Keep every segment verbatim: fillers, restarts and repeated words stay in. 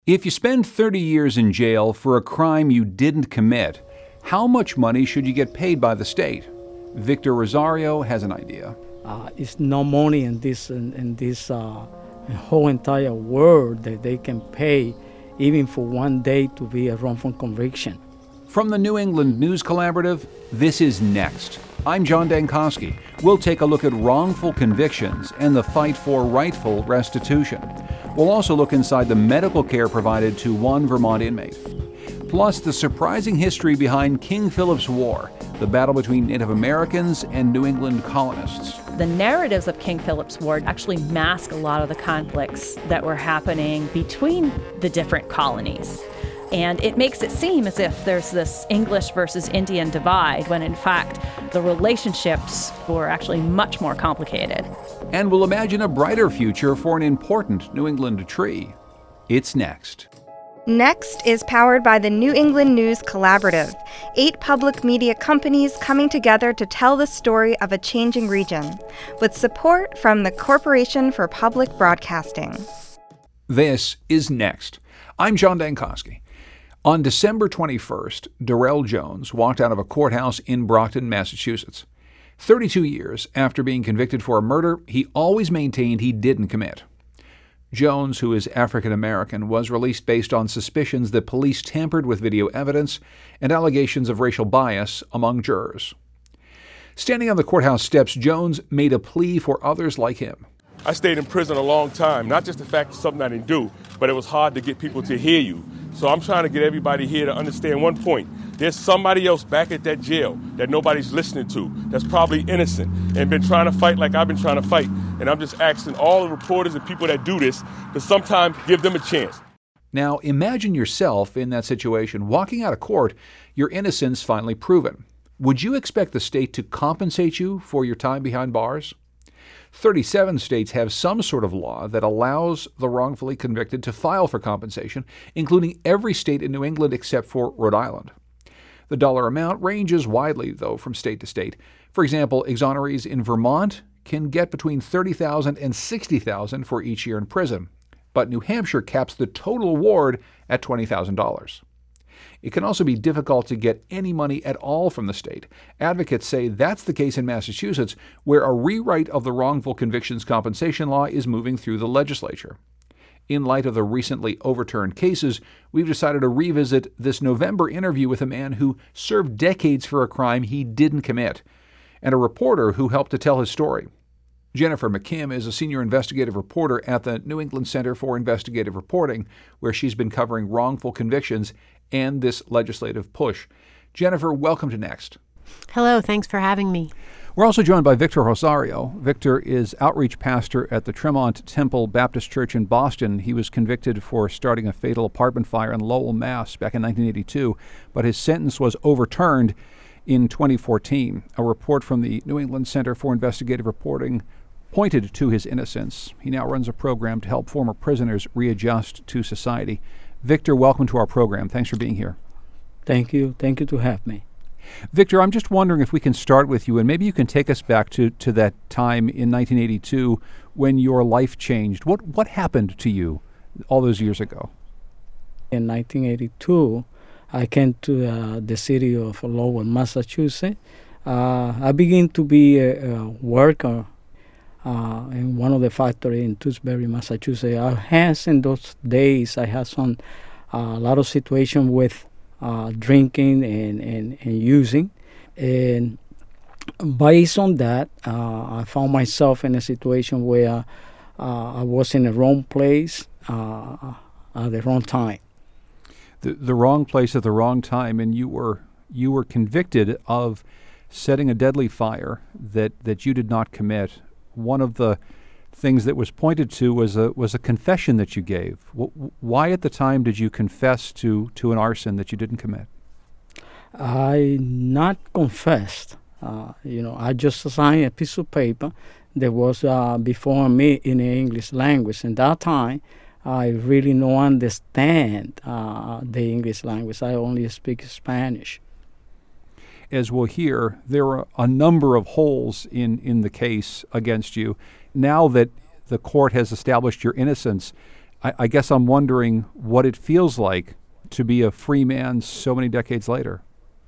If you spend thirty years in jail for a crime you didn't commit, how much money should you get paid by the state? Victor Rosario has an idea. Uh, it's no money in this in, in this uh, whole entire world that they can pay even for one day to be a wrongful conviction. From the New England News Collaborative, this is Next. I'm John Dankosky. We'll take a look at wrongful convictions and the fight for rightful restitution. We'll also look inside the medical care provided to one Vermont inmate. Plus, the surprising history behind King Philip's War, the battle between Native Americans and New England colonists. The narratives of King Philip's War actually mask a lot of the conflicts that were happening between the different colonies. And it makes it seem as if there's this English versus Indian divide, when in fact the relationships were actually much more complicated. And we'll imagine a brighter future for an important New England tree. It's next. Next is powered by the New England News Collaborative, eight public media companies coming together to tell the story of a changing region, with support from the Corporation for Public Broadcasting. This is Next. I'm John Dankosky. On December twenty-first, Darrell Jones walked out of a courthouse in Brockton, Massachusetts. thirty-two years after being convicted for a murder he always maintained he didn't commit. Jones, who is African American, was released based on suspicions that police tampered with video evidence and allegations of racial bias among jurors. Standing on the courthouse steps, Jones made a plea for others like him. I stayed in prison a long time, not just the fact of something I didn't do, but it was hard to get people to hear you. So I'm trying to get everybody here to understand one point. There's somebody else back at that jail that nobody's listening to, that's probably innocent and been trying to fight like I've been trying to fight. And I'm just asking all the reporters and people that do this to sometimes give them a chance. Now, imagine yourself in that situation, walking out of court, your innocence finally proven. Would you expect the state to compensate you for your time behind bars? thirty-seven states have some sort of law that allows the wrongfully convicted to file for compensation, including every state in New England except for Rhode Island. The dollar amount ranges widely, though, from state to state. For example, exonerees in Vermont can get between thirty thousand dollars and sixty thousand dollars for each year in prison, but New Hampshire caps the total award at twenty thousand dollars. It can also be difficult to get any money at all from the state. Advocates say that's the case in Massachusetts, where a rewrite of the wrongful convictions compensation law is moving through the legislature. In light of the recently overturned cases, we've decided to revisit this November interview with a man who served decades for a crime he didn't commit, and a reporter who helped to tell his story. Jennifer McKim is a senior investigative reporter at the New England Center for Investigative Reporting, where she's been covering wrongful convictions and this legislative push. Jennifer, welcome to Next. Hello, thanks for having me. We're also joined by Victor Rosario. Victor is outreach pastor at the Tremont Temple Baptist Church in Boston. He was convicted for starting a fatal apartment fire in Lowell, Mass. back in nineteen eighty-two, but his sentence was overturned in twenty fourteen. A report from the New England Center for Investigative Reporting pointed to his innocence. He now runs a program to help former prisoners readjust to society. Victor, welcome to our program. Thanks for being here. Thank you. Thank you to have me. Victor, I'm just wondering if we can start with you, and maybe you can take us back to, to that time in nineteen eighty-two when your life changed. What what happened to you all those years ago? In nineteen eighty-two, I came to uh, the city of Lowell, Massachusetts. Uh, I began to be a, a worker uh, in one of the factories in Tewksbury, Massachusetts. I had in those days, I had some a uh, lot of situation with uh, drinking and, and, and using. And based on that, uh, I found myself in a situation where uh, I was in the wrong place uh, at the wrong time. The, the wrong place at the wrong time, and you were you were convicted of setting a deadly fire that, that you did not commit. One of the things that was pointed to was a was a confession that you gave. W- why at the time did you confess to, to an arson that you didn't commit? I not confessed. Uh, you know, I just signed a piece of paper that was uh, before me in the English language. And that time, I really don't understand uh, the English language. I only speak Spanish. As we'll hear, there are a number of holes in, in the case against you. Now that the court has established your innocence, I, I guess I'm wondering what it feels like to be a free man so many decades later.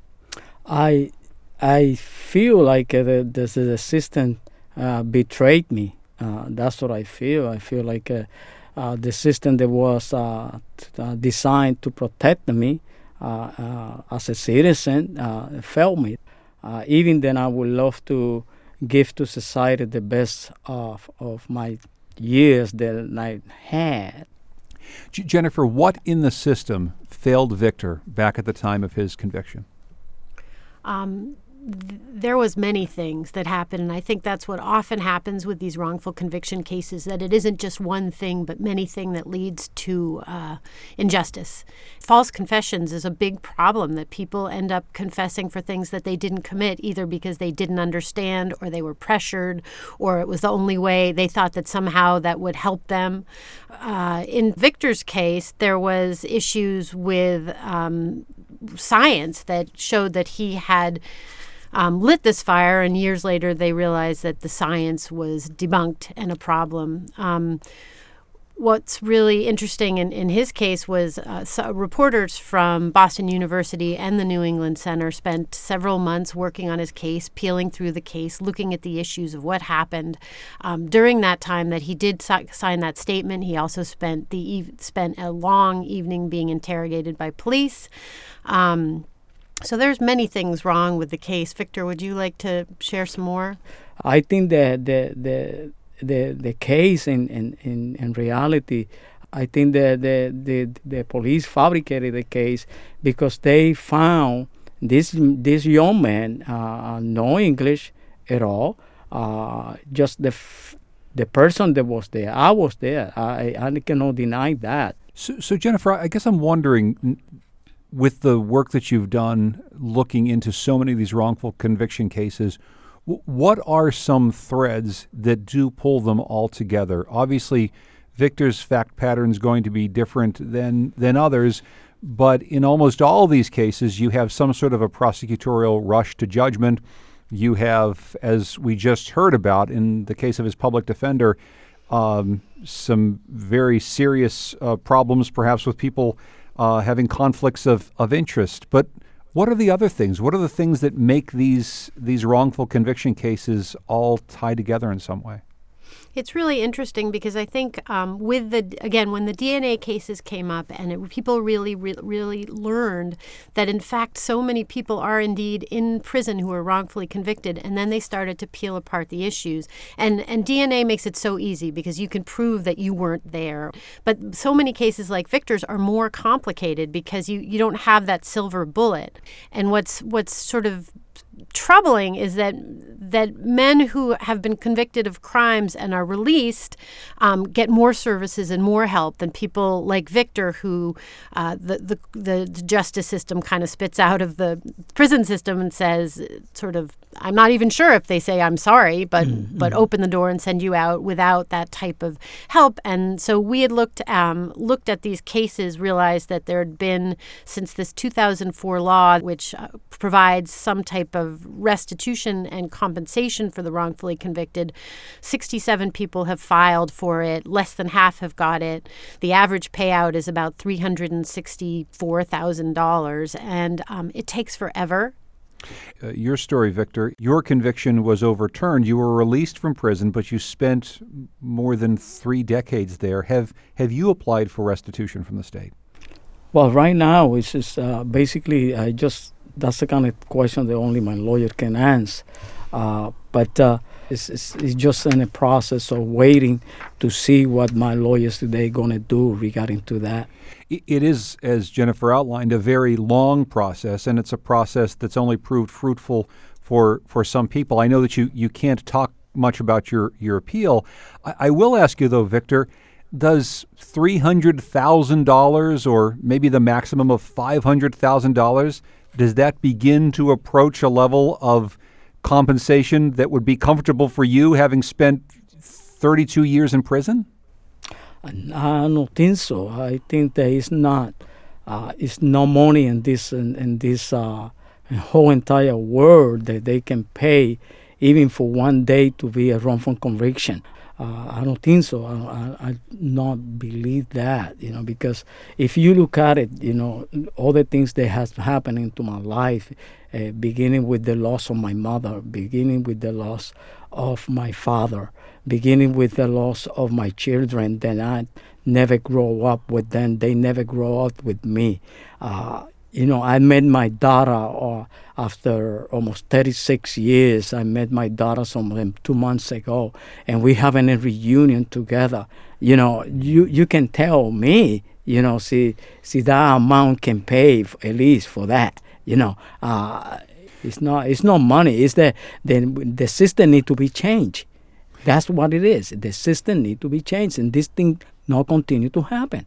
I I feel like uh, the, the, the system uh, betrayed me. Uh, that's what I feel. I feel like uh, uh, the system that was uh, t- uh, designed to protect me uh, uh, as a citizen uh, failed me. Uh, even then, I would love to give to society the best of of my years that I had. J- Jennifer, what in the system failed Victor back at the time of his conviction? Um, th- there was many things that happened, and I think that's what often happens with these wrongful conviction cases, that it isn't just one thing, but many things that leads to uh, injustice. False confessions is a big problem, that people end up confessing for things that they didn't commit, either because they didn't understand or they were pressured or it was the only way they thought that somehow that would help them. Uh, in Victor's case, there was issues with um, science that showed that he had um, lit this fire, and years later they realized that the science was debunked and a problem. Um, what's really interesting in, in his case was uh, so reporters from Boston University and the New England Center spent several months working on his case, peeling through the case, looking at the issues of what happened. Um, during that time that he did si- sign that statement, he also spent the eve- spent a long evening being interrogated by police. Um, so there's many things wrong with the case. Victor, would you like to share some more? I think that the the the the case in in, in, in reality, I think that the, the the police fabricated the case because they found this this young man uh, no English at all. Uh, just the f- the person that was there. I was there. I I cannot deny that. So, so Jennifer, I guess I'm wondering, with the work that you've done looking into so many of these wrongful conviction cases, w- what are some threads that do pull them all together? Obviously, Victor's fact pattern is going to be different than than others, but in almost all of these cases, you have some sort of a prosecutorial rush to judgment. You have, as we just heard about in the case of his public defender, um, some very serious uh, problems, perhaps with people Uh, having conflicts of, of interest. But what are the other things? What are the things that make these these wrongful conviction cases all tie together in some way? It's really interesting because I think um, with the, again, when the D N A cases came up and it, people really, re- really learned that in fact so many people are indeed in prison who are wrongfully convicted, and then they started to peel apart the issues. And, and D N A makes it so easy because you can prove that you weren't there. But so many cases like Victor's are more complicated because you, you don't have that silver bullet. And what's what's sort of troubling is that that men who have been convicted of crimes and are released um, get more services and more help than people like Victor, who uh, the, the the justice system kind of spits out of the prison system and says, sort of, I'm not even sure if they say I'm sorry, but mm-hmm. but open the door and send you out without that type of help. And so we had looked um, looked at these cases, realized that there had been, since this two thousand four law, which uh, provides some type of restitution and compensation for the wrongfully convicted, sixty-seven people have filed for it. Less than half have got it. The average payout is about three hundred sixty-four thousand dollars, and um, it takes forever. Uh, your story, Victor, your conviction was overturned. You were released from prison, but you spent more than three decades there. Have have you applied for restitution from the state? Well, right now, it's just uh, basically, I just, that's the kind of question that only my lawyer can answer. Uh, but uh, it's, it's, it's just in a process of waiting to see what my lawyers today going to do regarding to that. It is, as Jennifer outlined, a very long process, and it's a process that's only proved fruitful for, for some people. I know that you, you can't talk much about your, your appeal. I, I will ask you, though, Victor, does three hundred thousand dollars or maybe the maximum of five hundred thousand dollars, does that begin to approach a level of compensation that would be comfortable for you, having spent thirty-two years in prison? I don't think so. I think there is not. Uh, it's no money in this in, in this uh, whole entire world that they can pay, even for one day, to be a wrongful conviction. Uh, I don't think so. I, I, I not believe that, you know, because if you look at it, you know, all the things that has happened into my life, uh, beginning with the loss of my mother, beginning with the loss of my father, beginning with the loss of my children, that I never grow up with them. They never grow up with me. Uh, You know, I met my daughter uh, after almost thirty-six years. I met my daughter some two months ago, and we having a reunion together. You know, you, you can tell me, you know, see, see that amount can pay f- at least for that. You know, uh, it's not it's not money. It's the the the system need to be changed. That's what it is. The system need to be changed, and this thing not continue to happen.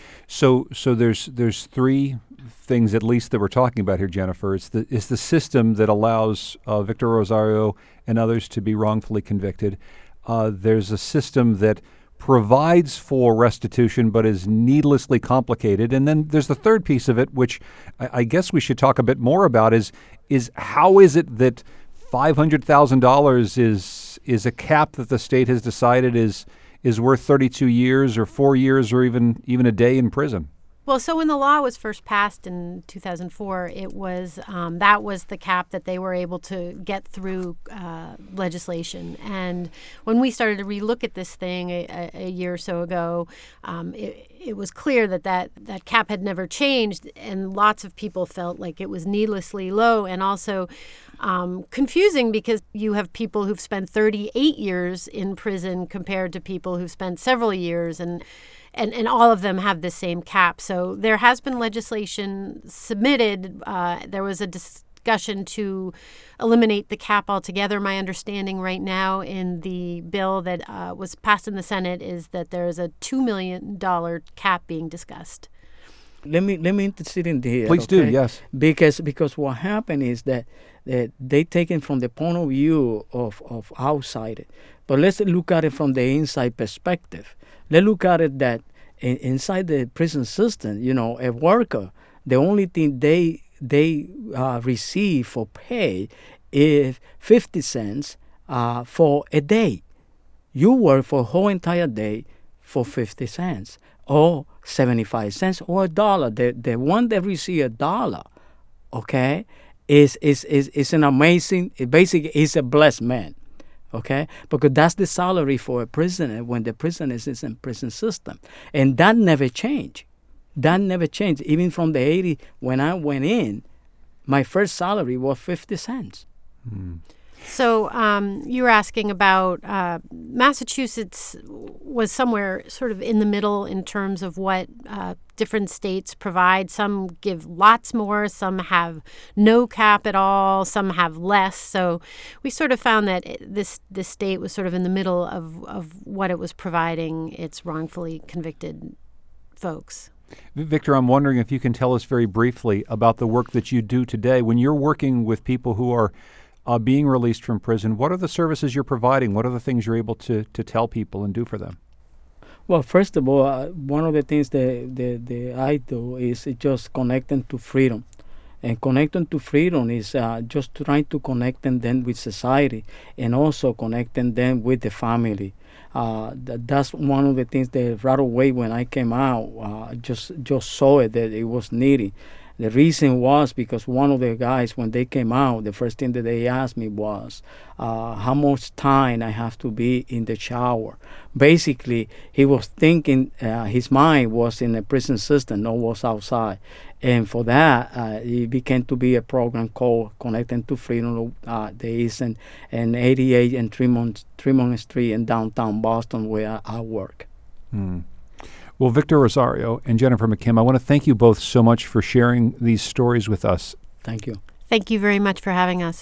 So, so there's there's three things at least that we're talking about here, Jennifer. It's the it's the system that allows uh, Victor Rosario and others to be wrongfully convicted. Uh, there's a system that provides for restitution but is needlessly complicated. And then there's the third piece of it, which I, I guess we should talk a bit more about, is is how is it that five hundred thousand dollars is is a cap that the state has decided is is worth thirty-two years or four years or even even a day in prison? Well, so when the law was first passed in two thousand four, it was um, that was the cap that they were able to get through uh, legislation. And when we started to relook at this thing a, a year or so ago, um, it, it was clear that, that that cap had never changed, and lots of people felt like it was needlessly low and also um, confusing, because you have people who've spent thirty-eight years in prison compared to people who've spent several years, and And, and all of them have the same cap. So there has been legislation submitted. Uh, there was a discussion to eliminate the cap altogether. My understanding right now in the bill that uh, was passed in the Senate is that there is a two million dollars cap being discussed. Let me let me intercede in here. Please okay? do, yes. Because because what happened is that, that they take it from the point of view of, of outside. But let's look at it from the inside perspective. Let's look at it that in, inside the prison system, you know, a worker, the only thing they they uh, receive for pay is fifty cents uh, for a day. You work for a whole entire day for fifty cents or seventy-five cents or a dollar. The the one that receive a dollar, okay, is is is is an amazing. It basically is a blessed man. Okay, because that's the salary for a prisoner when the prisoner is in prison system, and that never changed. That never changed. Even from the eighty, when I went in, my first salary was fifty cents. Mm. So um, you were asking about uh, Massachusetts was somewhere sort of in the middle in terms of what uh, different states provide. Some give lots more, some have no cap at all, some have less. So we sort of found that this this state was sort of in the middle of, of what it was providing its wrongfully convicted folks. Victor, I'm wondering if you can tell us very briefly about the work that you do today. When you're working with people who are Uh, being released from prison, what are the services you're providing? What are the things you're able to, to tell people and do for them? Well, first of all, uh, one of the things that, that, that I do is just connecting to freedom. And connecting to freedom is uh, just trying to connect them with society and also connecting them with the family. Uh, th- that's one of the things that right away when I came out, uh, just just saw it that it was needed. The reason was because one of the guys, when they came out, the first thing that they asked me was uh, how much time I have to be in the shower. Basically, he was thinking, uh, his mind was in the prison system, no was outside. And for that, uh, it became to be a program called Connecting to Freedom. Uh, there is an, an eighty-eight and Tremont, Tremont Street in downtown Boston where I, I work. Hmm. Well, Victor Rosario and Jennifer McKim, I want to thank you both so much for sharing these stories with us. Thank you. Thank you very much for having us.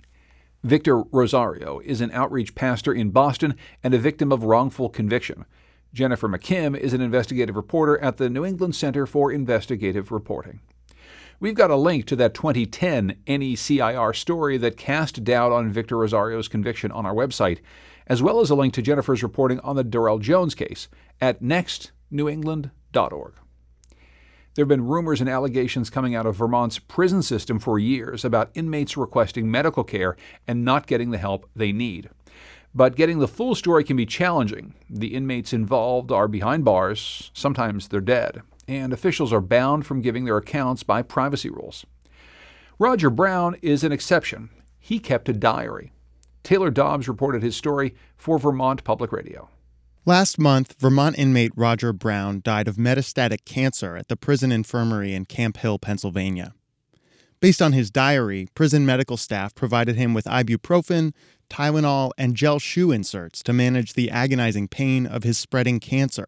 Victor Rosario is an outreach pastor in Boston and a victim of wrongful conviction. Jennifer McKim is an investigative reporter at the New England Center for Investigative Reporting. We've got a link to that twenty ten N E C I R story that cast doubt on Victor Rosario's conviction on our website, as well as a link to Jennifer's reporting on the Darrell Jones case at next new england dot org. There have been rumors and allegations coming out of Vermont's prison system for years about inmates requesting medical care and not getting the help they need. But getting the full story can be challenging. The inmates involved are behind bars, sometimes they're dead, and officials are bound from giving their accounts by privacy rules. Roger Brown is an exception. He kept a diary. Taylor Dobbs reported his story for Vermont Public Radio. Last month, Vermont inmate Roger Brown died of metastatic cancer at the prison infirmary in Camp Hill, Pennsylvania. Based on his diary, prison medical staff provided him with ibuprofen, Tylenol, and gel shoe inserts to manage the agonizing pain of his spreading cancer.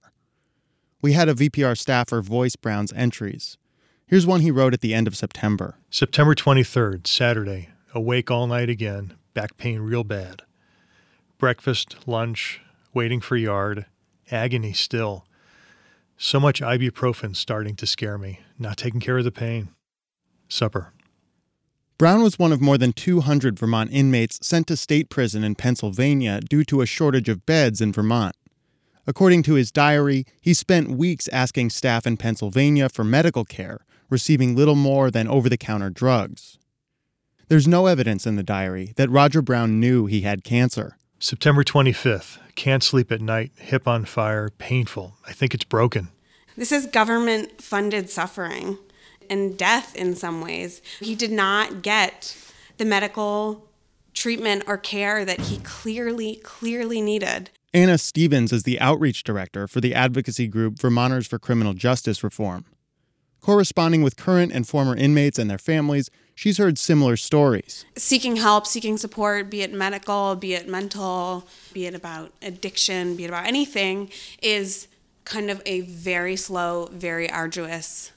We had a V P R staffer voice Brown's entries. Here's one he wrote at the end of September. September twenty-third, Saturday. Awake all night again. Back pain real bad. Breakfast, lunch, waiting for yard. Agony still. So much ibuprofen starting to scare me. Not taking care of the pain. Supper. Brown was one of more than two hundred Vermont inmates sent to state prison in Pennsylvania due to a shortage of beds in Vermont. According to his diary, he spent weeks asking staff in Pennsylvania for medical care, receiving little more than over-the-counter drugs. There's no evidence in the diary that Roger Brown knew he had cancer. September twenty-fifth. Can't sleep at night. Hip on fire. Painful. I think it's broken. This is government-funded suffering and death in some ways. He did not get the medical treatment or care that he clearly, clearly needed. Anna Stevens is the outreach director for the advocacy group Vermonters for Criminal Justice Reform. Corresponding with current and former inmates and their families, she's heard similar stories. Seeking help, seeking support, be it medical, be it mental, be it about addiction, be it about anything, is kind of a very slow, very arduous,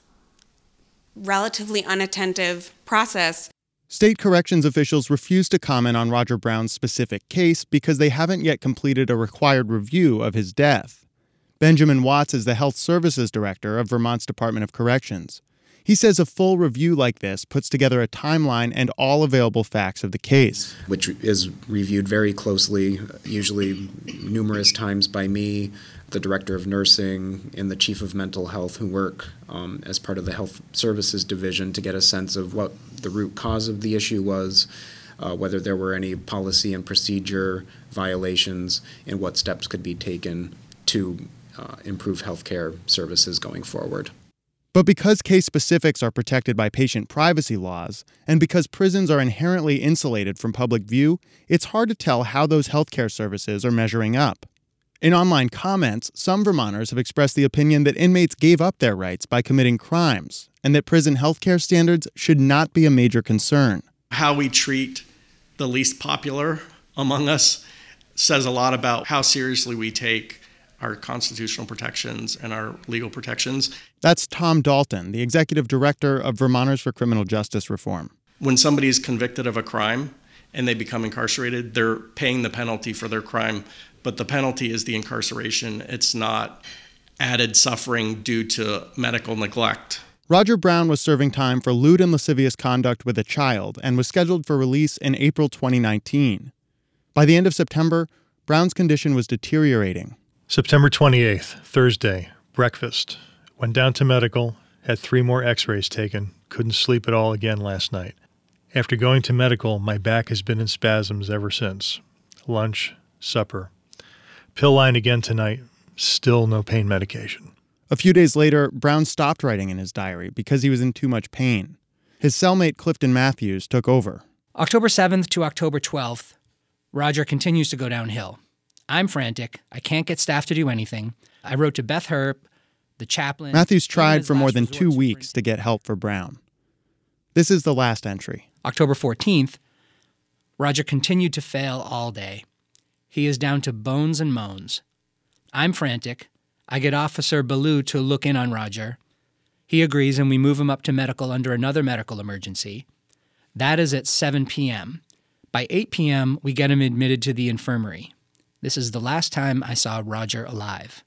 relatively unattentive process. State corrections officials refuse to comment on Roger Brown's specific case because they haven't yet completed a required review of his death. Benjamin Watts is the Health Services Director of Vermont's Department of Corrections. He says a full review like this puts together a timeline and all available facts of the case. Which is reviewed very closely, usually numerous times by me, the Director of Nursing, and the Chief of Mental Health who work um, as part of the Health Services Division to get a sense of what the root cause of the issue was, uh, whether there were any policy and procedure violations, and what steps could be taken to uh, improve healthcare services going forward. But because case specifics are protected by patient privacy laws, and because prisons are inherently insulated from public view, it's hard to tell how those healthcare services are measuring up. In online comments, some Vermonters have expressed the opinion that inmates gave up their rights by committing crimes, and that prison healthcare standards should not be a major concern. How we treat the least popular among us says a lot about how seriously we take our constitutional protections and our legal protections. That's Tom Dalton, the executive director of Vermonters for Criminal Justice Reform. When somebody is convicted of a crime and they become incarcerated, they're paying the penalty for their crime, but the penalty is the incarceration. It's not added suffering due to medical neglect. Roger Brown was serving time for lewd and lascivious conduct with a child and was scheduled for release in April twenty nineteen. By the end of September, Brown's condition was deteriorating. September twenty-eighth, Thursday, breakfast. Went down to medical, had three more x-rays taken, couldn't sleep at all again last night. After going to medical, my back has been in spasms ever since. Lunch, supper. Pill line again tonight, still no pain medication. A few days later, Brown stopped writing in his diary because he was in too much pain. His cellmate Clifton Matthews took over. October seventh to October twelfth, Roger continues to go downhill. I'm frantic. I can't get staff to do anything. I wrote to Beth Herb, the chaplain. Matthews tried for more than two weeks to get help for Brown. This is the last entry. October fourteenth, Roger continued to fail all day. He is down to bones and moans. I'm frantic. I get Officer Ballou to look in on Roger. He agrees and we move him up to medical under another medical emergency. That is at seven p.m. By eight p.m., we get him admitted to the infirmary. This is the last time I saw Roger alive.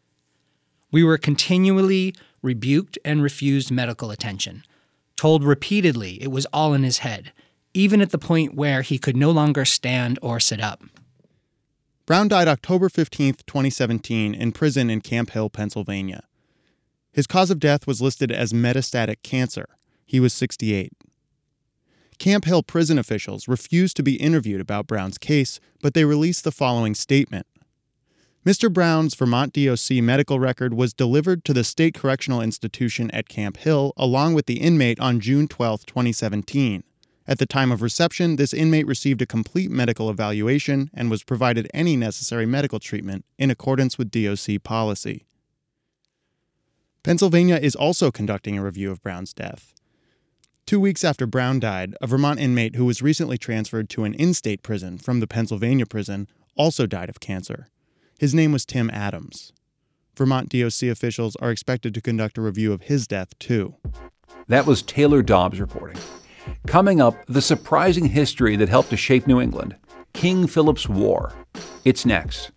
We were continually rebuked and refused medical attention, told repeatedly it was all in his head, even at the point where he could no longer stand or sit up. Brown died October fifteenth, twenty seventeen, in prison in Camp Hill, Pennsylvania. His cause of death was listed as metastatic cancer. He was sixty-eight. Camp Hill prison officials refused to be interviewed about Brown's case, but they released the following statement. Mister Brown's Vermont D O C medical record was delivered to the State Correctional Institution at Camp Hill along with the inmate on June twelfth, twenty seventeen. At the time of reception, this inmate received a complete medical evaluation and was provided any necessary medical treatment in accordance with D O C policy. Pennsylvania is also conducting a review of Brown's death. Two weeks after Brown died, a Vermont inmate who was recently transferred to an in-state prison from the Pennsylvania prison also died of cancer. His name was Tim Adams. Vermont D O C officials are expected to conduct a review of his death, too. That was Taylor Dobbs reporting. Coming up, the surprising history that helped to shape New England, King Philip's War. It's next.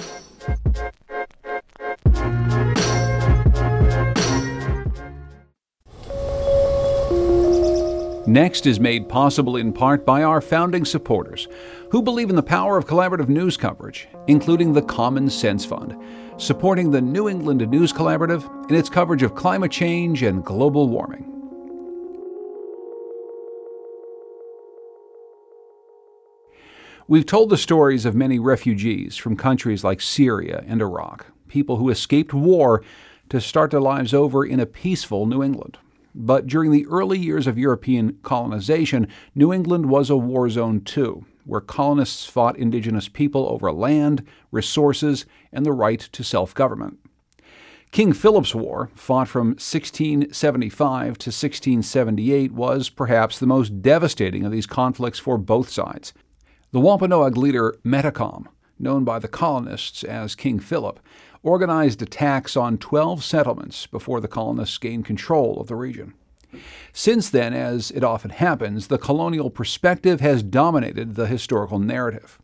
Next is made possible in part by our founding supporters, who believe in the power of collaborative news coverage, including the Common Sense Fund, supporting the New England News Collaborative in its coverage of climate change and global warming. We've told the stories of many refugees from countries like Syria and Iraq, people who escaped war to start their lives over in a peaceful New England. But during the early years of European colonization, New England was a war zone too, where colonists fought indigenous people over land, resources, and the right to self-government. King Philip's War, fought from sixteen seventy-five to sixteen seventy-eight, was perhaps the most devastating of these conflicts for both sides. The Wampanoag leader Metacom, known by the colonists as King Philip, organized attacks on twelve settlements before the colonists gained control of the region. Since then, as it often happens, the colonial perspective has dominated the historical narrative.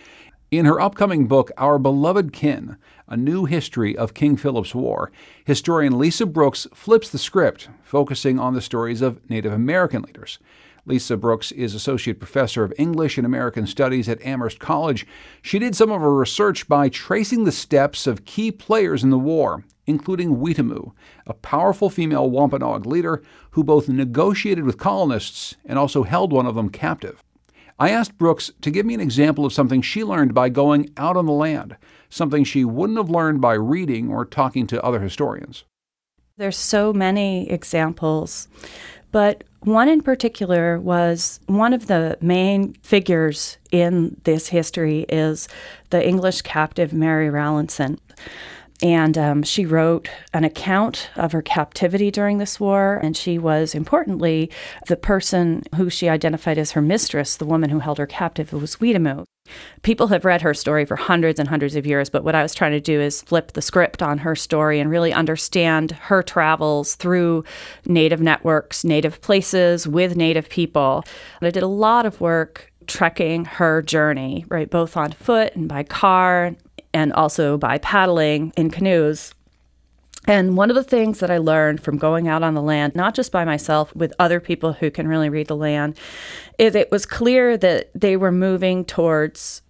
In her upcoming book, Our Beloved Kin, A New History of King Philip's War, historian Lisa Brooks flips the script, focusing on the stories of Native American leaders. Lisa Brooks is Associate Professor of English and American Studies at Amherst College. She did some of her research by tracing the steps of key players in the war, including Weetamoo, a powerful female Wampanoag leader who both negotiated with colonists and also held one of them captive. I asked Brooks to give me an example of something she learned by going out on the land, something she wouldn't have learned by reading or talking to other historians. There's so many examples, but one in particular was one of the main figures in this history is the English captive Mary Rowlandson. And um, she wrote an account of her captivity during this war, and she was, importantly, the person who she identified as her mistress, the woman who held her captive, who was Weetamoo. People have read her story for hundreds and hundreds of years, but what I was trying to do is flip the script on her story and really understand her travels through Native networks, Native places, with Native people. And I did a lot of work trekking her journey, right, both on foot and by car, and also by paddling in canoes. And one of the things that I learned from going out on the land, not just by myself, with other people who can really read the land, is it was clear that they were moving towards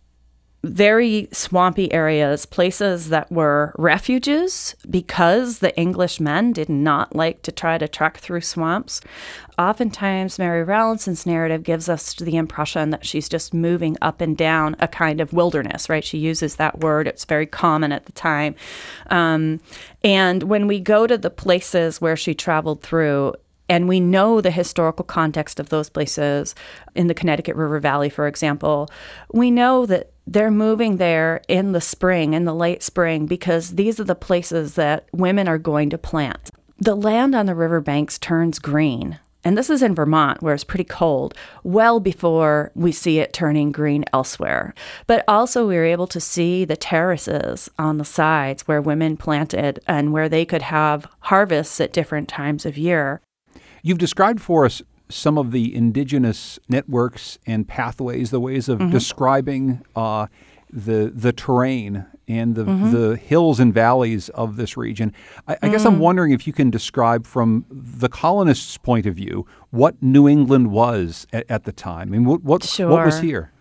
very swampy areas, places that were refuges because the English men did not like to try to trek through swamps. Oftentimes, Mary Rowlandson's narrative gives us the impression that she's just moving up and down a kind of wilderness, right? She uses that word. It's very common at the time. Um, and when we go to the places where she traveled through, and we know the historical context of those places, in the Connecticut River Valley, for example, we know that they're moving there in the spring, in the late spring, because these are the places that women are going to plant. The land on the riverbanks turns green, and this is in Vermont, where it's pretty cold, well before we see it turning green elsewhere. But also we were able to see the terraces on the sides where women planted and where they could have harvests at different times of year. You've described for us some of the indigenous networks and pathways, the ways of mm-hmm. describing uh, the the terrain and the mm-hmm. the hills and valleys of this region. I, I mm-hmm. guess I'm wondering if you can describe from the colonists' point of view what New England was at, at the time. I mean, what what, sure. what was here?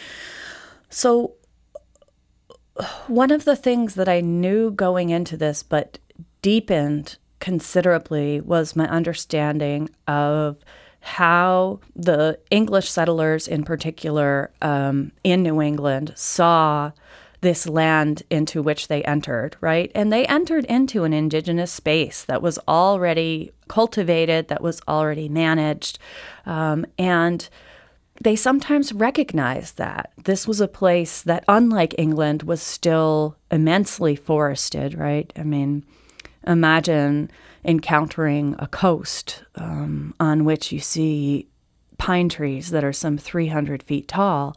So one of the things that I knew going into this, but deepened considerably, was my understanding of how the English settlers in particular um, in New England saw this land into which they entered, right? And they entered into an indigenous space that was already cultivated, that was already managed. Um, and they sometimes recognized that this was a place that, unlike England, was still immensely forested, right? I mean, imagine encountering a coast um, on which you see pine trees that are some three hundred feet tall.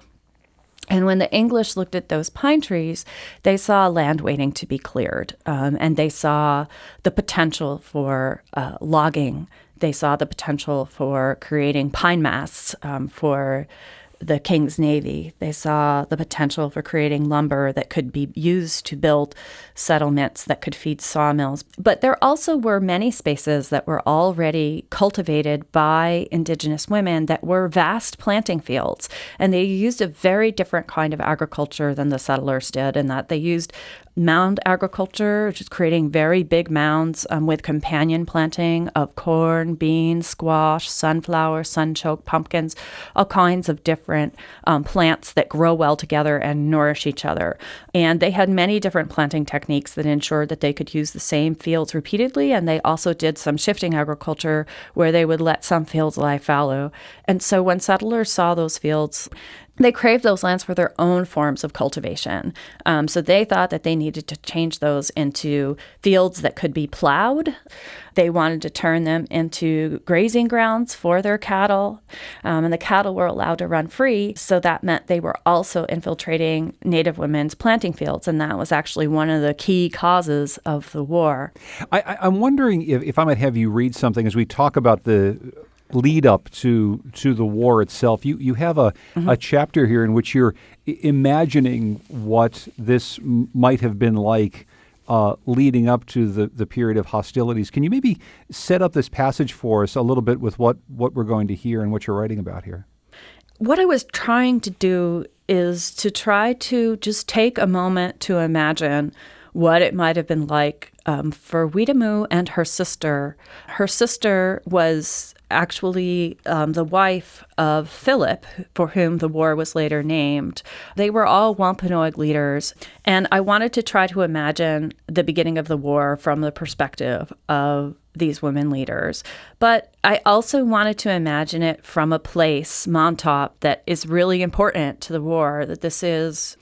And when the English looked at those pine trees, they saw land waiting to be cleared, um, and they saw the potential for uh, logging. They saw the potential for creating pine masts um, for the King's Navy. They saw the potential for creating lumber that could be used to build settlements that could feed sawmills. But there also were many spaces that were already cultivated by indigenous women that were vast planting fields. And they used a very different kind of agriculture than the settlers did, in that they used mound agriculture, which is creating very big mounds um, with companion planting of corn, beans, squash, sunflower, sunchoke, pumpkins, all kinds of different um, plants that grow well together and nourish each other. And they had many different planting techniques that ensured that they could use the same fields repeatedly, and they also did some shifting agriculture where they would let some fields lie fallow. And so when settlers saw those fields, they craved those lands for their own forms of cultivation. Um, so they thought that they needed to change those into fields that could be plowed. They wanted to turn them into grazing grounds for their cattle. Um, and the cattle were allowed to run free. So that meant they were also infiltrating Native women's planting fields. And that was actually one of the key causes of the war. I, I'm wondering if, if I might have you read something as we talk about the lead up to to the war itself. You you have a, mm-hmm. a chapter here in which you're I- imagining what this m- might have been like uh, leading up to the, the period of hostilities. Can you maybe set up this passage for us a little bit with what, what we're going to hear and what you're writing about here? What I was trying to do is to try to just take a moment to imagine what it might have been like um, for Weetamoo and her sister. Her sister was actually um, the wife of Philip, for whom the war was later named. They were all Wampanoag leaders, and I wanted to try to imagine the beginning of the war from the perspective of these women leaders. But I also wanted to imagine it from a place, Montaup, that is really important to the war, that this is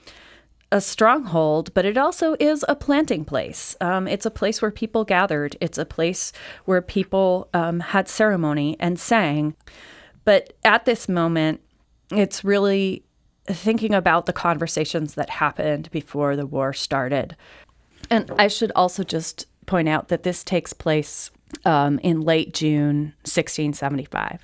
a stronghold, but it also is a planting place. Um, it's a place where people gathered. It's a place where people um, had ceremony and sang. But at this moment, it's really thinking about the conversations that happened before the war started. And I should also just point out that this takes place um, in late June sixteen seventy-five.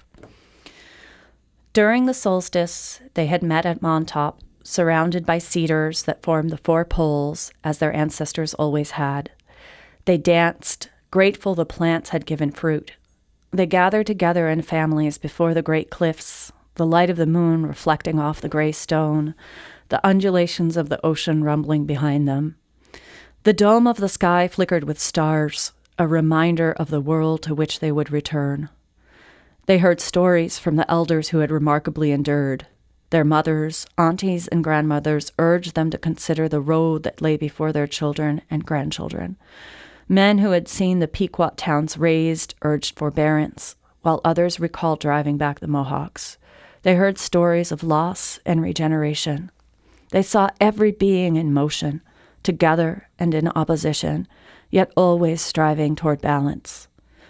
During the solstice, they had met at Montaup, surrounded by cedars that formed the four poles, as their ancestors always had. They danced, grateful the plants had given fruit. They gathered together in families before the great cliffs, the light of the moon reflecting off the gray stone, the undulations of the ocean rumbling behind them. The dome of the sky flickered with stars, a reminder of the world to which they would return. They heard stories from the elders who had remarkably endured. Their mothers, aunties, and grandmothers urged them to consider the road that lay before their children and grandchildren. Men who had seen the Pequot towns razed urged forbearance, while others recalled driving back the Mohawks. They heard stories of loss and regeneration. They saw every being in motion, together and in opposition, yet always striving toward balance.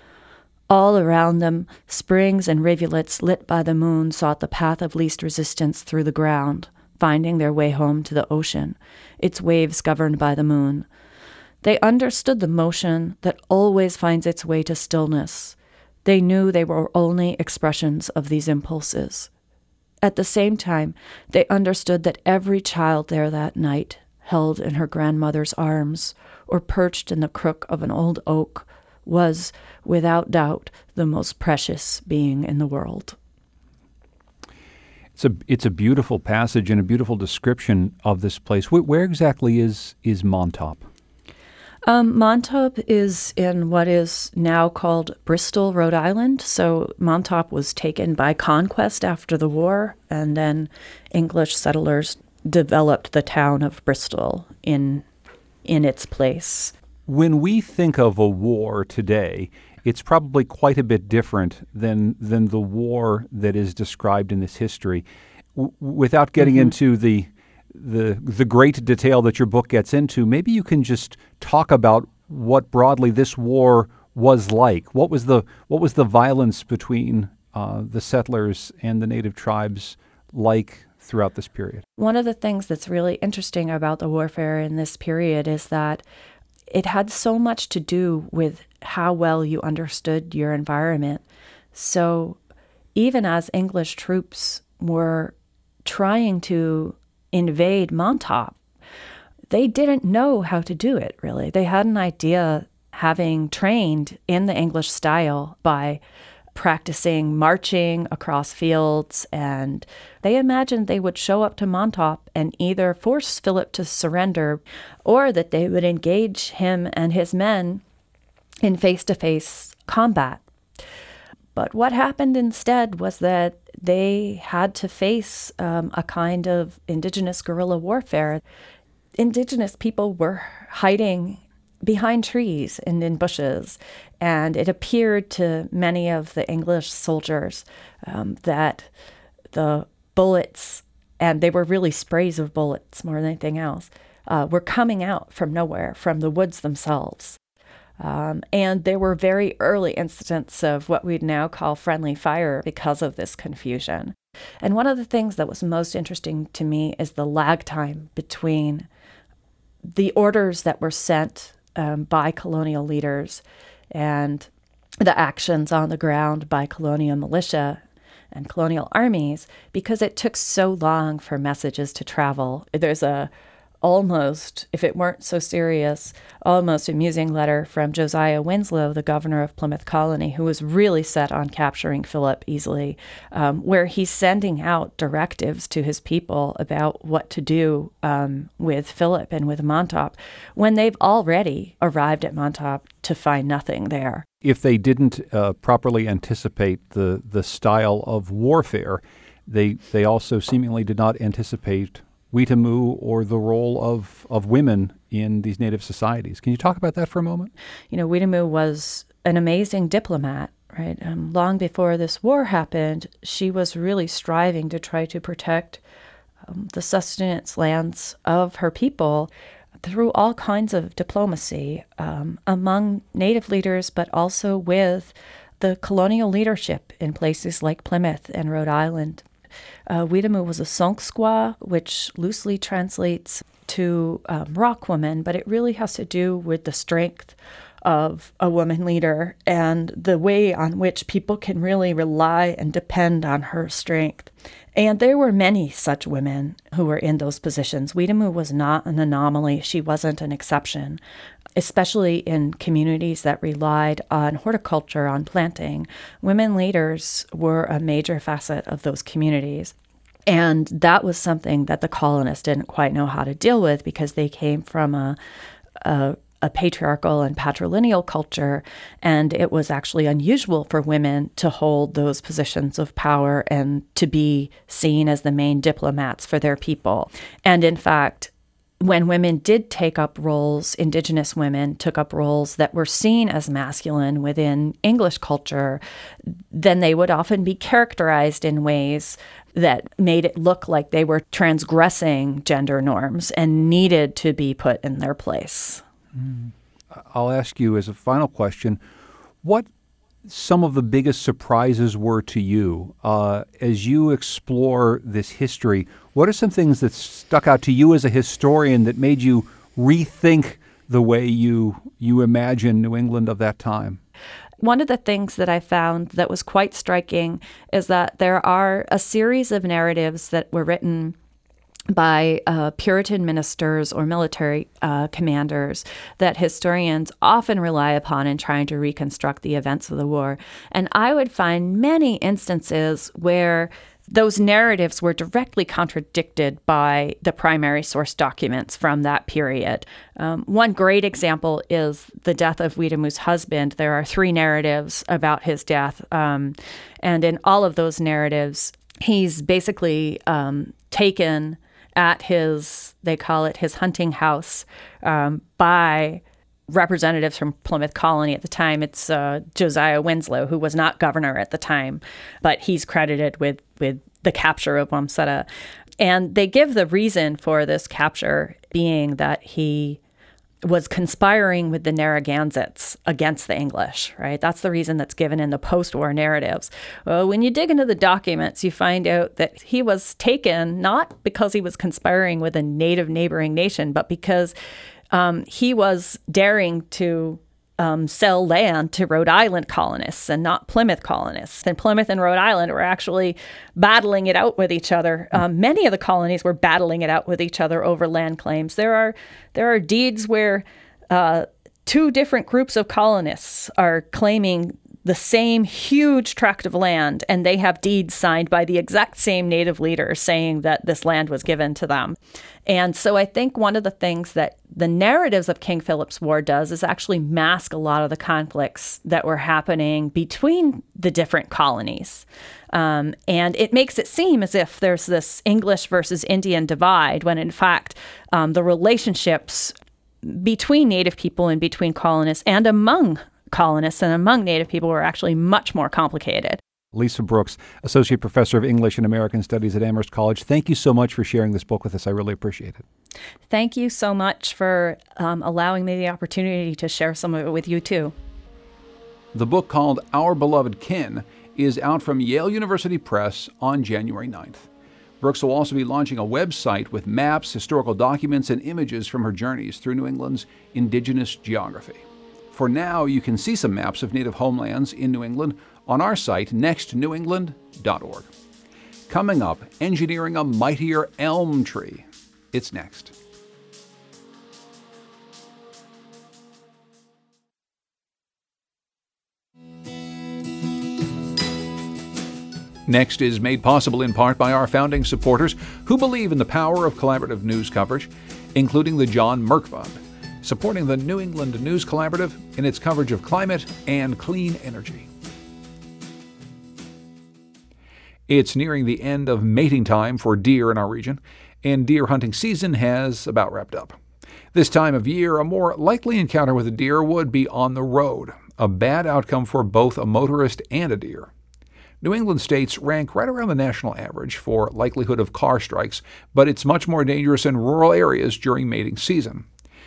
All around them, springs and rivulets lit by the moon sought the path of least resistance through the ground, finding their way home to the ocean, its waves governed by the moon. They understood the motion that always finds its way to stillness. They knew they were only expressions of these impulses. At the same time, they understood that every child there that night, held in her grandmother's arms or perched in the crook of an old oak, was, without doubt, the most precious being in the world. It's a it's a beautiful passage and a beautiful description of this place. Where, where exactly is is Montaup? Um, Montauk is in what is now called Bristol, Rhode Island. So Montauk was taken by conquest after the war, and then English settlers developed the town of Bristol in in its place. When we think of a war today, it's probably quite a bit different than than the war that is described in this history. W- without getting mm-hmm. into the the the great detail that your book gets into, maybe you can just talk about what broadly this war was like. What was the what was the violence between uh, the settlers and the native tribes like throughout this period? One of the things that's really interesting about the warfare in this period is that it had so much to do with how well you understood your environment. So even as English troops were trying to invade Montauk, they didn't know how to do it, really. They had an idea, having trained in the English style by practicing marching across fields, and they imagined they would show up to Montauk and either force Philip to surrender or that they would engage him and his men in face-to-face combat. But what happened instead was that they had to face um, a kind of indigenous guerrilla warfare. Indigenous people were hiding behind trees and in bushes, and it appeared to many of the English soldiers um, that the bullets, and they were really sprays of bullets more than anything else, uh, were coming out from nowhere, from the woods themselves. Um, and there were very early incidents of what we'd now call friendly fire because of this confusion. And one of the things that was most interesting to me is the lag time between the orders that were sent um, by colonial leaders and the actions on the ground by colonial militia and colonial armies, because it took so long for messages to travel. There's a almost, if it weren't so serious, almost amusing letter from Josiah Winslow, the governor of Plymouth Colony, who was really set on capturing Philip easily, um, where he's sending out directives to his people about what to do um, with Philip and with Montauk, when they've already arrived at Montauk to find nothing there. If they didn't uh, properly anticipate the, the style of warfare, they they also seemingly did not anticipate Weetamoo or the role of, of women in these native societies. Can you talk about that for a moment? You know, Weetamoo was an amazing diplomat, right? Um, long before this war happened, she was really striving to try to protect um, the sustenance lands of her people through all kinds of diplomacy um, among native leaders, but also with the colonial leadership in places like Plymouth and Rhode Island. Uh, Weetamoo was a Sonk Squaw, which loosely translates to um, rock woman, but it really has to do with the strength of a woman leader and the way on which people can really rely and depend on her strength. And there were many such women who were in those positions. Weetamoo was not an anomaly. She wasn't an exception, especially in communities that relied on horticulture, on planting. Women leaders were a major facet of those communities. And that was something that the colonists didn't quite know how to deal with because they came from a, a a patriarchal and patrilineal culture, and it was actually unusual for women to hold those positions of power and to be seen as the main diplomats for their people. And in fact, when women did take up roles, indigenous women took up roles that were seen as masculine within English culture, then they would often be characterized in ways that made it look like they were transgressing gender norms and needed to be put in their place. I'll ask you as a final question, what some of the biggest surprises were to you uh, as you explore this history. What are some things that stuck out to you as a historian that made you rethink the way you you imagine New England of that time? One of the things that I found that was quite striking is that there are a series of narratives that were written by uh, Puritan ministers or military uh, commanders that historians often rely upon in trying to reconstruct the events of the war. And I would find many instances where those narratives were directly contradicted by the primary source documents from that period. Um, one great example is the death of Wiedemuth's husband. There are three narratives about his death, um, and in all of those narratives, he's basically um, taken at his, they call it his hunting house, um, by representatives from Plymouth Colony at the time. It's uh, Josiah Winslow, who was not governor at the time, but he's credited with, with the capture of Wamsutta. And they give the reason for this capture being that he was conspiring with the Narragansetts against the English, right? That's the reason that's given in the post-war narratives. Well, when you dig into the documents, you find out that he was taken not because he was conspiring with a native neighboring nation, but because um, he was daring to um, sell land to Rhode Island colonists and not Plymouth colonists. And Plymouth and Rhode Island were actually battling it out with each other. Um, many of the colonies were battling it out with each other over land claims. There are there are deeds where uh, two different groups of colonists are claiming the same huge tract of land, and they have deeds signed by the exact same native leaders saying that this land was given to them. And so I think one of the things that the narratives of King Philip's War does is actually mask a lot of the conflicts that were happening between the different colonies. Um, and it makes it seem as if there's this English versus Indian divide, when in fact um, the relationships between native people and between colonists and among colonists and among native people were actually much more complicated. Lisa Brooks, Associate Professor of English and American Studies at Amherst College, thank you so much for sharing this book with us. I really appreciate it. Thank you so much for um, allowing me the opportunity to share some of it with you, too. The book, called Our Beloved Kin, is out from Yale University Press on January ninth. Brooks will also be launching a website with maps, historical documents, and images from her journeys through New England's indigenous geography. For now, you can see some maps of native homelands in New England on our site, next new england dot org. Coming up, engineering a mightier elm tree. It's next. Next is made possible in part by our founding supporters who believe in the power of collaborative news coverage, including the John Merck Fund, supporting the New England News Collaborative in its coverage of climate and clean energy. It's nearing the end of mating time for deer in our region, and deer hunting season has about wrapped up. This time of year, a more likely encounter with a deer would be on the road, a bad outcome for both a motorist and a deer. New England states rank right around the national average for likelihood of car strikes, but it's much more dangerous in rural areas during mating season.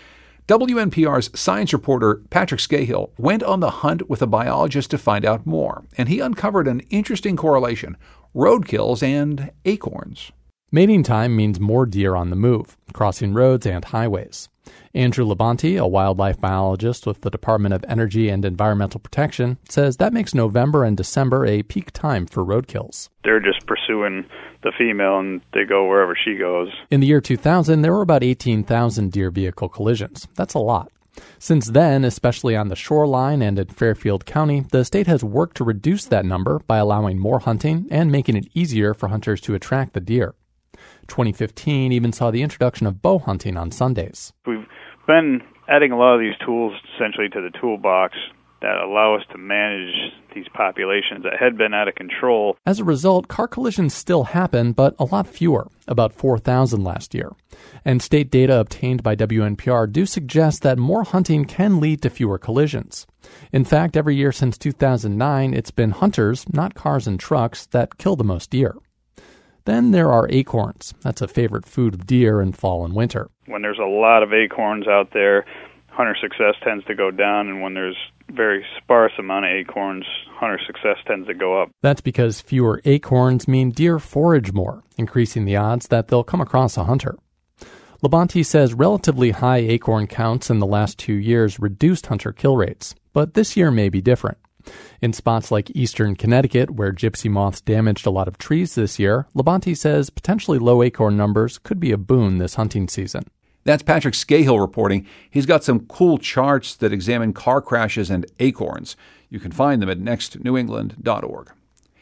W N P R's science reporter Patrick Scahill went on the hunt with a biologist to find out more, and he uncovered an interesting correlation: roadkills and acorns. Mating time means more deer on the move, crossing roads and highways. Andrew Labonte, a wildlife biologist with the Department of Energy and Environmental Protection, says that makes November and December a peak time for roadkills. They're just pursuing the female and they go wherever she goes. In the year two thousand, there were about eighteen thousand deer vehicle collisions. That's a lot. Since then, especially on the shoreline and in Fairfield County, the state has worked to reduce that number by allowing more hunting and making it easier for hunters to attract the deer. twenty fifteen even saw the introduction of bow hunting on Sundays. We've been adding a lot of these tools essentially to the toolbox that allow us to manage these populations that had been out of control. As a result, car collisions still happen, but a lot fewer, about four thousand last year. And state data obtained by W N P R do suggest that more hunting can lead to fewer collisions. In fact, every year since two thousand nine, it's been hunters, not cars and trucks, that kill the most deer. Then there are acorns. That's a favorite food of deer in fall and winter. When there's a lot of acorns out there, hunter success tends to go down, and when there's very sparse amount of acorns, hunter success tends to go up. That's because fewer acorns mean deer forage more, increasing the odds that they'll come across a hunter. Labonte says relatively high acorn counts in the last two years reduced hunter kill rates, but this year may be different. In spots like eastern Connecticut, where gypsy moths damaged a lot of trees this year, Labonte says potentially low acorn numbers could be a boon this hunting season. That's Patrick Scahill reporting. He's got some cool charts that examine car crashes and acorns. You can find them at next new england dot org.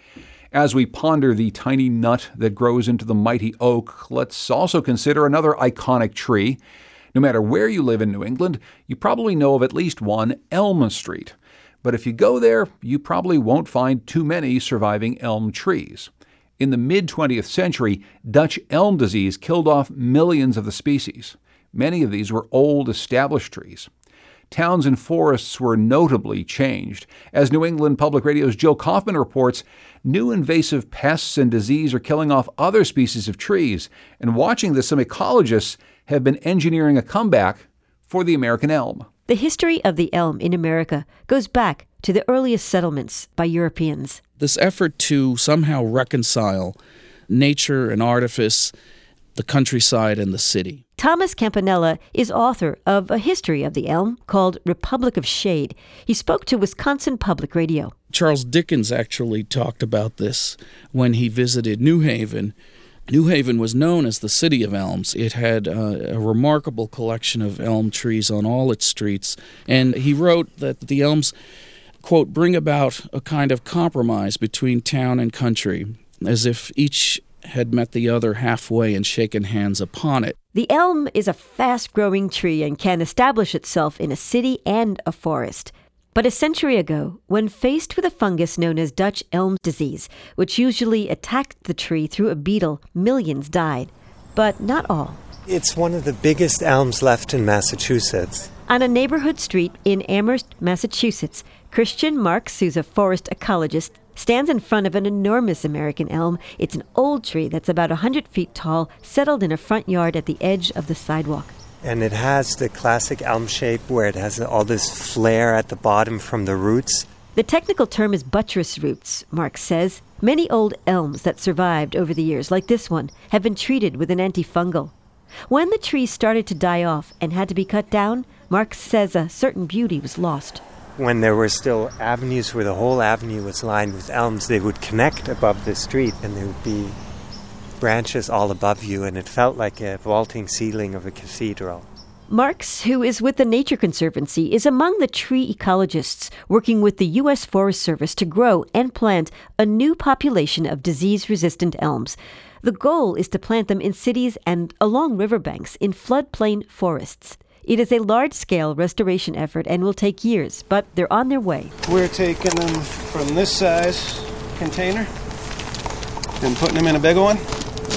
As we ponder the tiny nut that grows into the mighty oak, let's also consider another iconic tree. No matter where you live in New England, you probably know of at least one Elm Street. But if you go there, you probably won't find too many surviving elm trees. In the mid-twentieth century, Dutch elm disease killed off millions of the species. Many of these were old, established trees. Towns and forests were notably changed. As New England Public Radio's Jill Kaufman reports, new invasive pests and disease are killing off other species of trees. And watching this, some ecologists have been engineering a comeback for the American elm. The history of the elm in America goes back to the earliest settlements by Europeans. This effort to somehow reconcile nature and artifice, the countryside and the city. Thomas Campanella is author of a history of the elm called Republic of Shade. He spoke to Wisconsin Public Radio. Charles Dickens actually talked about this when he visited New Haven. New Haven was known as the City of Elms. It had uh, a remarkable collection of elm trees on all its streets. And he wrote that the elms, quote, bring about a kind of compromise between town and country, as if each had met the other halfway and shaken hands upon it. The elm is a fast-growing tree and can establish itself in a city and a forest. But a century ago, when faced with a fungus known as Dutch elm disease, which usually attacked the tree through a beetle, millions died. But not all. It's one of the biggest elms left in Massachusetts. On a neighborhood street in Amherst, Massachusetts, Christian Marks, who's a forest ecologist, stands in front of an enormous American elm. It's an old tree that's about one hundred feet tall, settled in a front yard at the edge of the sidewalk. And it has the classic elm shape where it has all this flare at the bottom from the roots. The technical term is buttress roots, Marks says. Many old elms that survived over the years, like this one, have been treated with an antifungal. When the tree started to die off and had to be cut down, Marks says a certain beauty was lost. When there were still avenues where the whole avenue was lined with elms, they would connect above the street and there would be branches all above you, and it felt like a vaulting ceiling of a cathedral. Marks, who is with the Nature Conservancy, is among the tree ecologists working with the U S Forest Service to grow and plant a new population of disease-resistant elms. The goal is to plant them in cities and along riverbanks in floodplain forests. It is a large-scale restoration effort and will take years, but they're on their way. We're taking them from this size container and putting them in a bigger one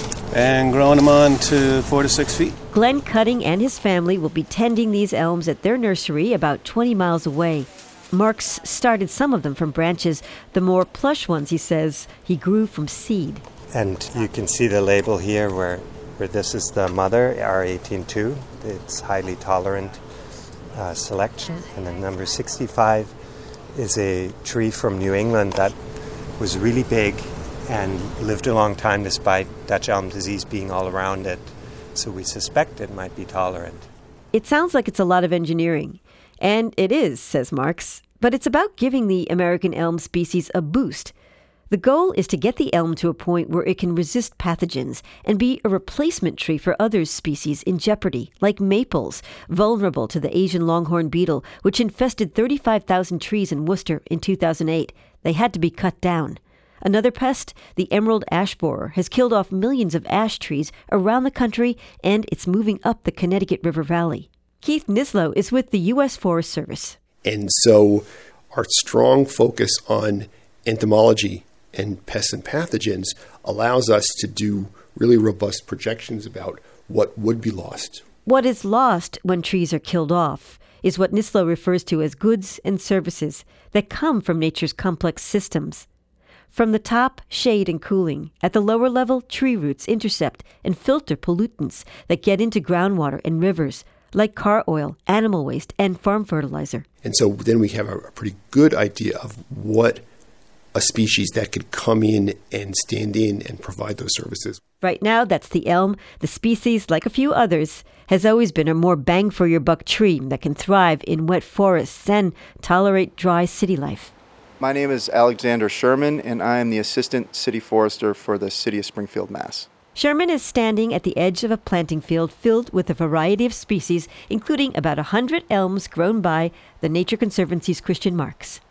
and growing them on to four to six feet. Glenn Cutting and his family will be tending these elms at their nursery about twenty miles away. Marks started some of them from branches. The more plush ones, he says, he grew from seed. And you can see the label here where, where this is the mother, R eighteen two. It's highly tolerant uh, selection. And then number sixty-five is a tree from New England that was really big and lived a long time despite Dutch elm disease being all around it. So we suspect it might be tolerant. It sounds like it's a lot of engineering. And it is, says Marks. But it's about giving the American elm species a boost. The goal is to get the elm to a point where it can resist pathogens and be a replacement tree for other species in jeopardy, like maples, vulnerable to the Asian longhorn beetle, which infested thirty-five thousand trees in Worcester in two thousand eight. They had to be cut down. Another pest, the emerald ash borer, has killed off millions of ash trees around the country, and it's moving up the Connecticut River Valley. Keith Nislow is with the U S Forest Service. And so our strong focus on entomology and pests and pathogens allows us to do really robust projections about what would be lost. What is lost when trees are killed off is what Nislow refers to as goods and services that come from nature's complex systems. From the top, shade and cooling. At the lower level, tree roots intercept and filter pollutants that get into groundwater and rivers, like car oil, animal waste, and farm fertilizer. And so then we have a pretty good idea of what a species that could come in and stand in and provide those services. Right now, that's the elm. The species, like a few others, has always been a more bang-for-your-buck tree that can thrive in wet forests and tolerate dry city life. My name is Alexander Sherman, and I am the Assistant City Forester for the City of Springfield, Mass. Sherman is standing at the edge of a planting field filled with a variety of species, including about one hundred elms grown by the Nature Conservancy's Christian Marks.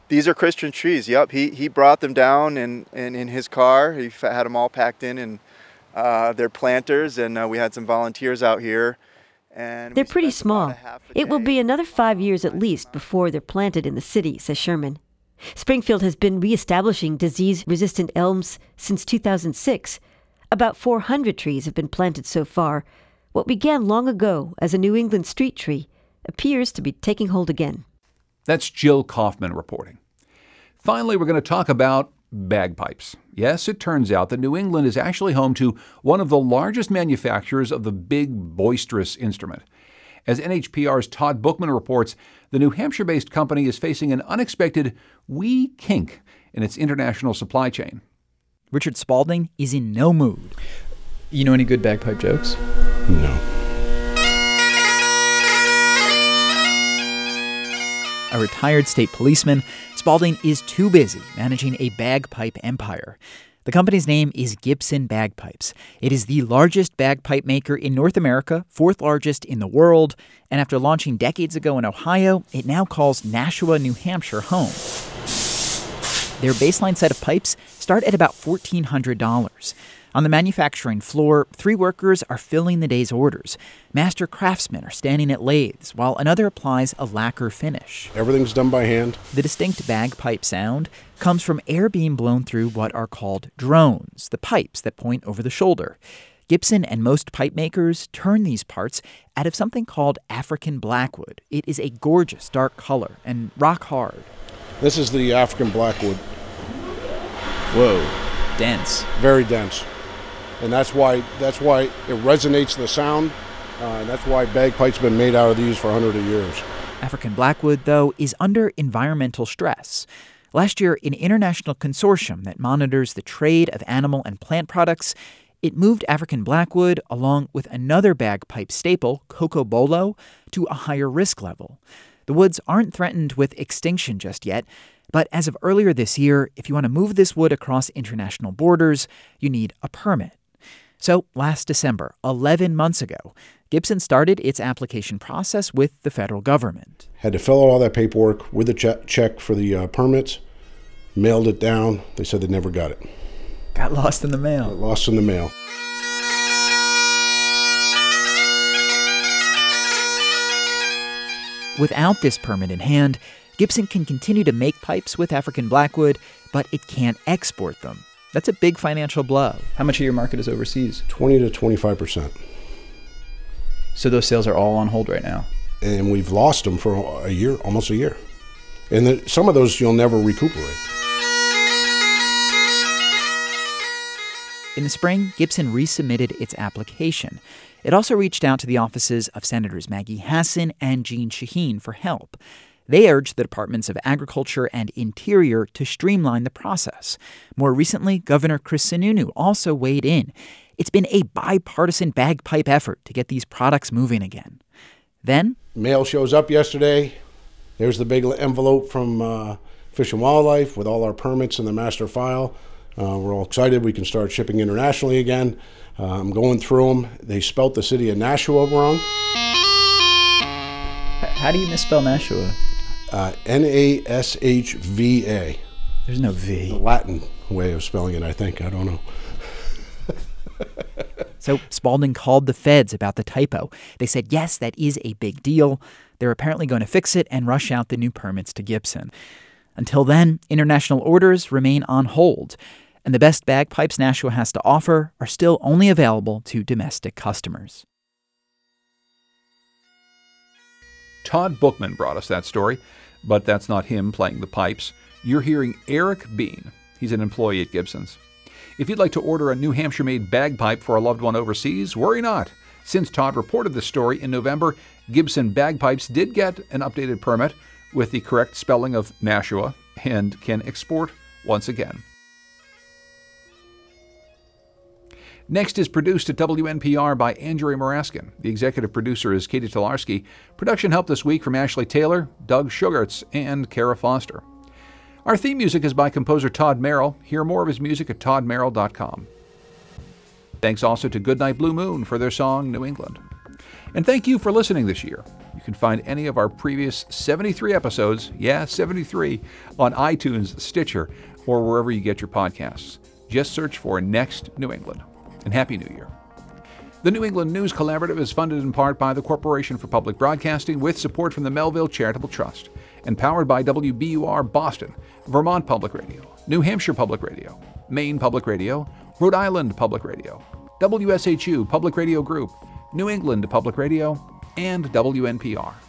These are Christian trees. Yep, he he brought them down in, in, in his car. He had them all packed in, and uh, they're planters, and uh, we had some volunteers out here. And they're pretty small. It will be another five years at least before they're planted in the city, says Sherman. Springfield has been reestablishing disease-resistant elms since two thousand six. About four hundred trees have been planted so far. What began long ago as a New England street tree appears to be taking hold again. That's Jill Kaufman reporting. Finally, we're going to talk about bagpipes. Yes, it turns out that New England is actually home to one of the largest manufacturers of the big, boisterous instrument. As N H P R's Todd Bookman reports, the New Hampshire-based company is facing an unexpected wee kink in its international supply chain. Richard Spalding is in no mood. You know any good bagpipe jokes? No. A retired state policeman, Spalding is too busy managing a bagpipe empire. The company's name is Gibson Bagpipes. It is the largest bagpipe maker in North America, fourth largest in the world, and after launching decades ago in Ohio, it now calls Nashua, New Hampshire home. Their baseline set of pipes start at about fourteen hundred dollars. On the manufacturing floor, three workers are filling the day's orders. Master craftsmen are standing at lathes, while another applies a lacquer finish. Everything's done by hand. The distinct bagpipe sound comes from air being blown through what are called drones, the pipes that point over the shoulder. Gibson and most pipe makers turn these parts out of something called African blackwood. It is a gorgeous dark color and rock hard. This is the African blackwood. Whoa, dense. Very dense. And that's why that's why it resonates the sound, uh, and that's why bagpipes have been made out of these for hundreds of years. African blackwood, though, is under environmental stress. Last year, an international consortium that monitors the trade of animal and plant products, it moved African blackwood, along with another bagpipe staple, cocobolo, to a higher risk level. The woods aren't threatened with extinction just yet, but as of earlier this year, if you want to move this wood across international borders, you need a permit. So last December, eleven months ago, Gibson started its application process with the federal government. Had to fill out all that paperwork with a che- check for the uh, permits, mailed it down. They said they never got it. Got lost in the mail. Got lost in the mail. Without this permit in hand, Gibson can continue to make pipes with African blackwood, but it can't export them. That's a big financial blow. How much of your market is overseas? twenty to twenty-five percent. So those sales are all on hold right now? And we've lost them for a year, almost a year. And the, some of those you'll never recuperate. In the spring, Gibson resubmitted its application. It also reached out to the offices of Senators Maggie Hassan and Jeanne Shaheen for help. They urged the Departments of Agriculture and Interior to streamline the process. More recently, Governor Chris Sununu also weighed in. It's been a bipartisan bagpipe effort to get these products moving again. Then, mail shows up yesterday. There's the big envelope from uh, Fish and Wildlife with all our permits in the master file. Uh, we're all excited we can start shipping internationally again. Uh, I'm going through them. They spelt the city of Nashua wrong. How do you misspell Nashua? Uh, N A S H V A. There's no V. The Latin way of spelling it, I think. I don't know. So Spalding called the feds about the typo. They said, yes, that is a big deal. They're apparently going to fix it and rush out the new permits to Gibson. Until then, international orders remain on hold, and the best bagpipes Nashua has to offer are still only available to domestic customers. Todd Bookman brought us that story, but that's not him playing the pipes. You're hearing Eric Bean. He's an employee at Gibson's. If you'd like to order a New Hampshire-made bagpipe for a loved one overseas, worry not. Since Todd reported the story in November, Gibson Bagpipes did get an updated permit with the correct spelling of Nashua and can export once again. Next is produced at W N P R by Andrea Moraskin. The executive producer is Katie Tolarski. Production help this week from Ashley Taylor, Doug Sugarts, and Kara Foster. Our theme music is by composer Todd Merrill. Hear more of his music at todd merrill dot com. Thanks also to Goodnight Blue Moon for their song New England. And thank you for listening this year. You can find any of our previous seventy-three episodes, yeah, seventy-three, on iTunes, Stitcher, or wherever you get your podcasts. Just search for Next New England. And Happy New Year. The New England News Collaborative is funded in part by the Corporation for Public Broadcasting with support from the Melville Charitable Trust and powered by W B U R Boston, Vermont Public Radio, New Hampshire Public Radio, Maine Public Radio, Rhode Island Public Radio, W S H U Public Radio Group, New England Public Radio, and W N P R.